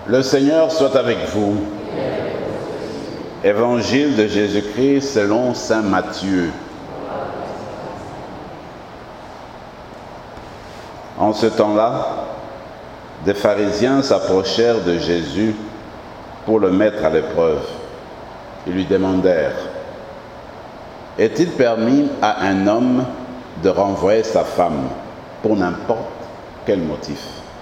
Le Seigneur soit avec vous. Évangile de Jésus-Christ selon saint Matthieu. En ce temps-là, des pharisiens s'approchèrent de Jésus pour le mettre à l'épreuve. Ils lui demandèrent: est-il permis à un homme de renvoyer sa femme pour n'importe quel motif?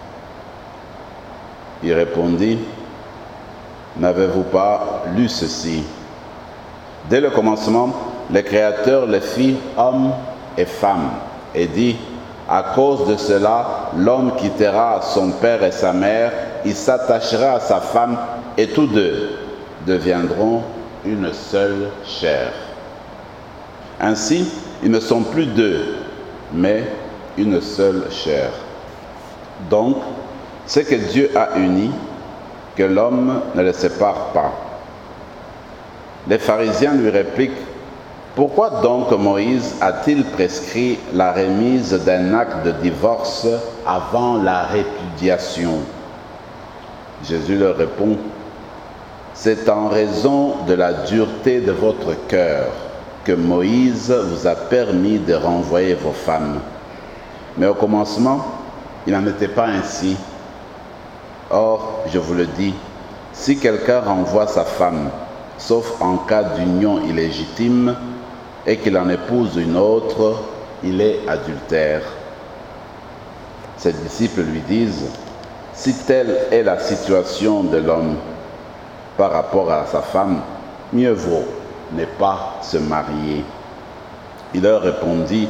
Il répondit: n'avez-vous pas lu ceci? Dès le commencement, le Créateur les fit hommes et femmes, et dit: à cause de cela, l'homme quittera son père et sa mère, il s'attachera à sa femme, et tous deux deviendront une seule chair. Ainsi, ils ne sont plus deux, mais une seule chair. Donc, ce que Dieu a uni, que l'homme ne le sépare pas. Les pharisiens lui répliquent: pourquoi donc Moïse a-t-il prescrit la remise d'un acte de divorce avant la répudiation? Jésus leur répond: c'est en raison de la dureté de votre cœur que Moïse vous a permis de renvoyer vos femmes. Mais au commencement, il n'en était pas ainsi. Or, je vous le dis, si quelqu'un renvoie sa femme, sauf en cas d'union illégitime, et qu'il en épouse une autre, il est adultère. Ses disciples lui disent: si telle est la situation de l'homme par rapport à sa femme, mieux vaut ne pas se marier. Il leur répondit: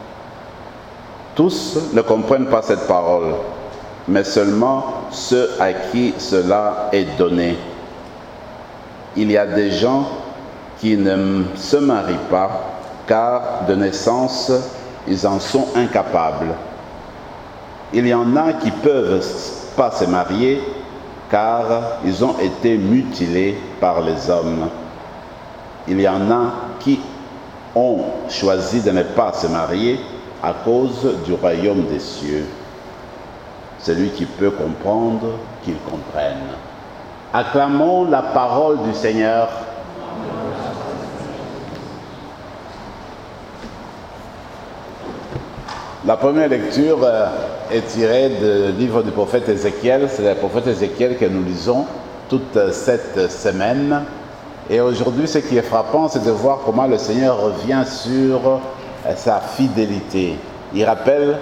tous ne comprennent pas cette parole, mais seulement ceux à qui cela est donné. Il y a des gens qui ne se marient pas, car de naissance, ils en sont incapables. Il y en a qui ne peuvent pas se marier, car ils ont été mutilés par les hommes. Il y en a qui ont choisi de ne pas se marier à cause du royaume des cieux. Celui qui peut comprendre, qu'il comprenne. Acclamons la parole du Seigneur. La première lecture est tirée du livre du prophète Ézéchiel. C'est le prophète Ézéchiel que nous lisons toute cette semaine. Et aujourd'hui, ce qui est frappant, c'est de voir comment le Seigneur revient sur sa fidélité. Il rappelle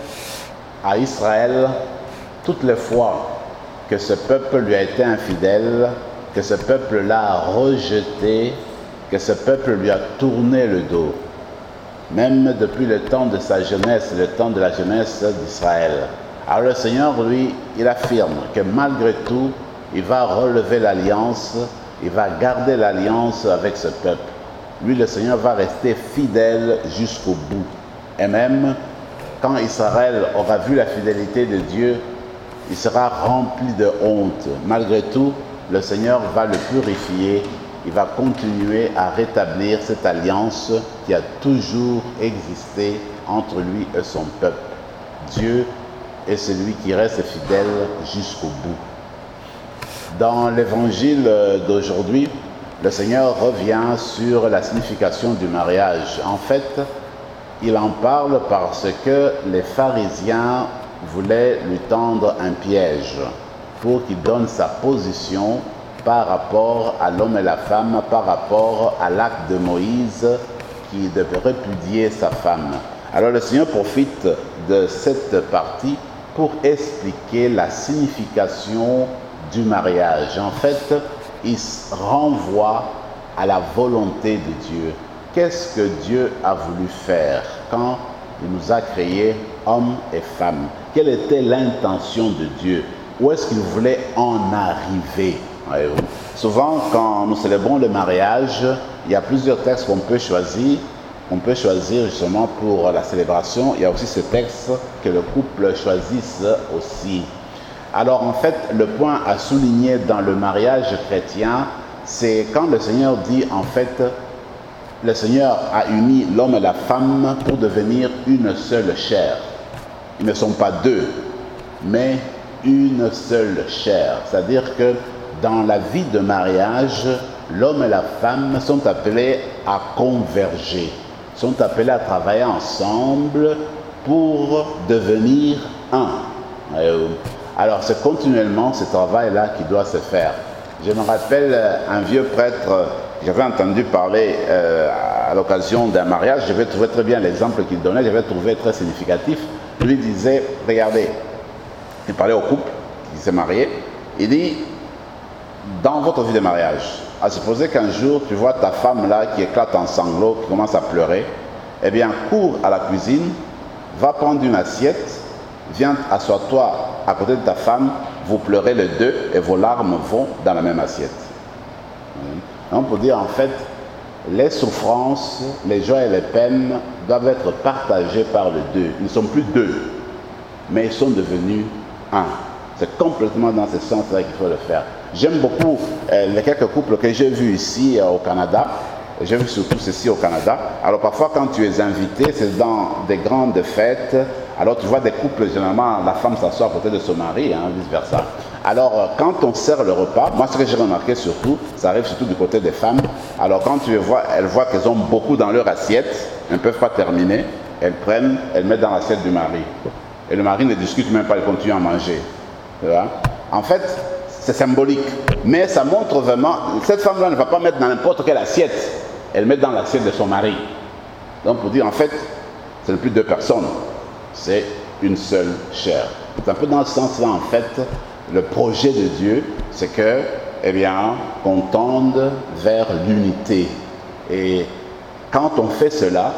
à Israël toutes les fois que ce peuple lui a été infidèle, que ce peuple l'a rejeté, que ce peuple lui a tourné le dos. Même depuis le temps de sa jeunesse, le temps de la jeunesse d'Israël. Alors le Seigneur, lui, il affirme que malgré tout, il va relever l'alliance, il va garder l'alliance avec ce peuple. Lui, le Seigneur, va rester fidèle jusqu'au bout. Et même quand Israël aura vu la fidélité de Dieu, il sera rempli de honte. Malgré tout, le Seigneur va le purifier. Il va continuer à rétablir cette alliance qui a toujours existé entre lui et son peuple. Dieu est celui qui reste fidèle jusqu'au bout. Dans l'évangile d'aujourd'hui, le Seigneur revient sur la signification du mariage. En fait, il en parle parce que les pharisiens voulaient lui tendre un piège pour qu'il donne sa position par rapport à l'homme et la femme, par rapport à l'acte de Moïse qui devait répudier sa femme. Alors le Seigneur profite de cette partie pour expliquer la signification du mariage. En fait, il renvoie à la volonté de Dieu. Qu'est-ce que Dieu a voulu faire quand il nous a créés hommes et femmes? Quelle était l'intention de Dieu? Où est-ce qu'il voulait en arriver? Souvent, quand nous célébrons le mariage, il y a plusieurs textes qu'on peut choisir. On peut choisir justement pour la célébration. Il y a aussi ce texte que le couple choisisse aussi. Alors en fait, le point à souligner dans le mariage chrétien, c'est quand le Seigneur dit en fait, le Seigneur a uni l'homme et la femme pour devenir une seule chair. Ils ne sont pas deux, mais une seule chair. C'est-à-dire que dans la vie de mariage, l'homme et la femme sont appelés à converger, sont appelés à travailler ensemble pour devenir un. Alors c'est continuellement ce travail-là qui doit se faire. Je me rappelle un vieux prêtre, j'avais entendu parler à l'occasion d'un mariage, j'avais trouvé très bien l'exemple qu'il donnait, j'avais trouvé très significatif. Lui disait, regardez, il parlait au couple qui s'est marié, il dit, dans votre vie de mariage, à supposer qu'un jour tu vois ta femme là qui éclate en sanglots, qui commence à pleurer, eh bien cours à la cuisine, va prendre une assiette, viens, assois-toi à côté de ta femme, vous pleurez les deux et vos larmes vont dans la même assiette. On peut dire en fait, les souffrances, les joies et les peines doivent être partagées par les deux. Ils ne sont plus deux, mais ils sont devenus un. C'est complètement dans ce sens-là qu'il faut le faire. J'aime beaucoup les quelques couples que j'ai vus ici au Canada. J'ai vu surtout ceci au Canada. Alors parfois quand tu es invité, c'est dans des grandes fêtes. Alors tu vois des couples, généralement la femme s'assoit à côté de son mari, vice versa. Alors quand on sert le repas, moi ce que j'ai remarqué surtout, ça arrive surtout du côté des femmes. Alors quand tu vois, elles voient qu'elles ont beaucoup dans leur assiette, elles ne peuvent pas terminer, elles prennent, elles mettent dans l'assiette du mari. Et le mari ne discute même pas, il continue à manger. Tu vois? En fait, c'est symbolique. Mais ça montre vraiment, cette femme-là ne va pas mettre dans n'importe quelle assiette. Elle met dans l'assiette de son mari. Donc pour dire en fait, ce n'est plus deux personnes, c'est une seule chair. C'est un peu dans ce sens-là en fait, le projet de Dieu, c'est que, eh bien, qu'on tende vers l'unité. Et quand on fait cela,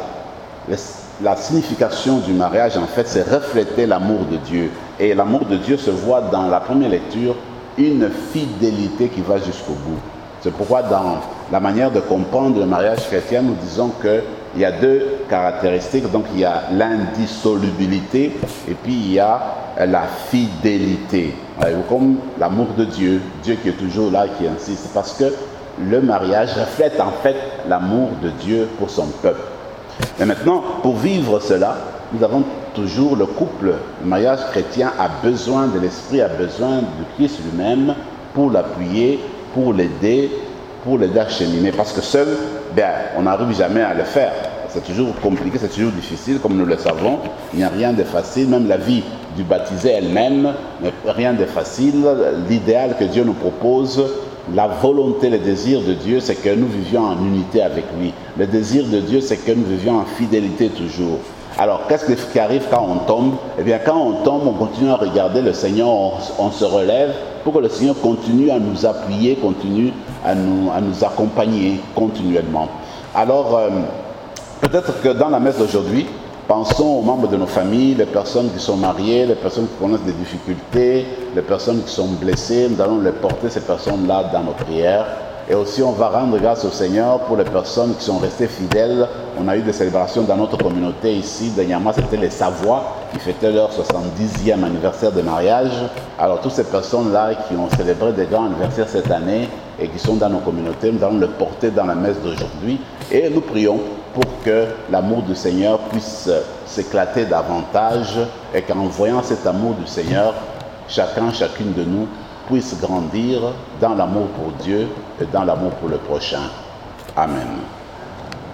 la signification du mariage en fait, c'est refléter l'amour de Dieu. Et l'amour de Dieu se voit dans la première lecture, une fidélité qui va jusqu'au bout. C'est pourquoi dans la manière de comprendre le mariage chrétien, nous disons qu'il y a deux caractéristiques. Donc il y a l'indissolubilité et puis il y a la fidélité. Comme l'amour de Dieu, Dieu qui est toujours là, qui insiste. Parce que le mariage reflète en fait l'amour de Dieu pour son peuple. Mais maintenant, pour vivre cela, nous avons toujours le couple. Le mariage chrétien a besoin de l'Esprit, a besoin du Christ lui-même pour l'appuyer, pour l'aider à cheminer. Parce que seul, on n'arrive jamais à le faire. C'est toujours compliqué, c'est toujours difficile, comme nous le savons. Il n'y a rien de facile, même la vie du baptisé elle-même, rien de facile. L'idéal que Dieu nous propose, la volonté, le désir de Dieu, c'est que nous vivions en unité avec lui. Le désir de Dieu, c'est que nous vivions en fidélité toujours. Alors, qu'est-ce qui arrive quand on tombe? Eh bien, quand on tombe, on continue à regarder le Seigneur, on se relève pour que le Seigneur continue à nous appuyer, continue à nous accompagner continuellement. Alors, peut-être que dans la messe d'aujourd'hui, pensons aux membres de nos familles, les personnes qui sont mariées, les personnes qui connaissent des difficultés, les personnes qui sont blessées. Nous allons les porter, ces personnes-là, dans nos prières. Et aussi, on va rendre grâce au Seigneur pour les personnes qui sont restées fidèles. On a eu des célébrations dans notre communauté ici. Dernièrement, c'était les Savoie qui fêtaient leur 70e anniversaire de mariage. Alors, toutes ces personnes-là qui ont célébré des grands anniversaires cette année et qui sont dans nos communautés, nous allons les porter dans la messe d'aujourd'hui. Et nous prions pour que l'amour du Seigneur puisse s'éclater davantage et qu'en voyant cet amour du Seigneur, chacune de nous puisse grandir dans l'amour pour Dieu et dans l'amour pour le prochain. Amen.